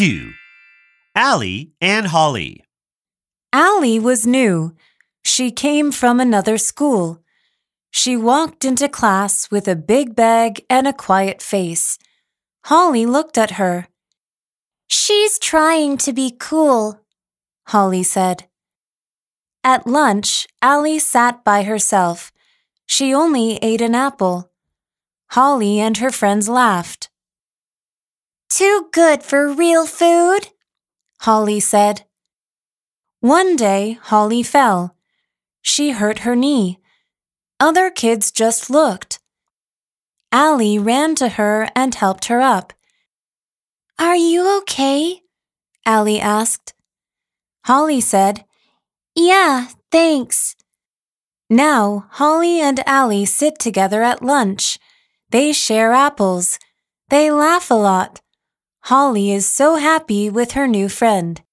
2. Allie and Holly. Allie was new. She came from another school. She walked into class with a big bag and a quiet face. Holly looked at her. "She's trying to be cool," Holly said. At lunch, Allie sat by herself. She only ate an apple. Holly and her friends laughed. "Too good for real food," Holly said. One day, Holly fell. She hurt her knee. Other kids just looked. Allie ran to her and helped her up. "Are you okay?" Allie asked. Holly said, "Yeah, thanks." Now, Holly and Allie sit together at lunch. They share apples. They laugh a lot. Holly is so happy with her new friend.